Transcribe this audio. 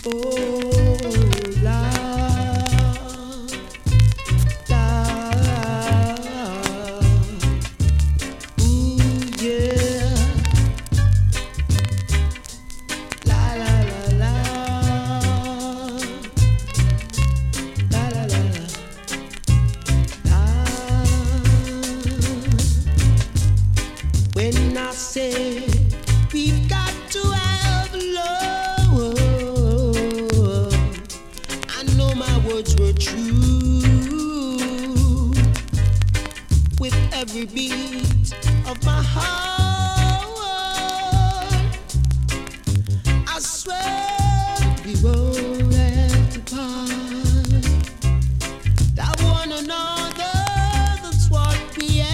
Oh, love, love, ooh yeah, la la la la, la la la la. When I say we've got to have love, I know my words were true. With every beat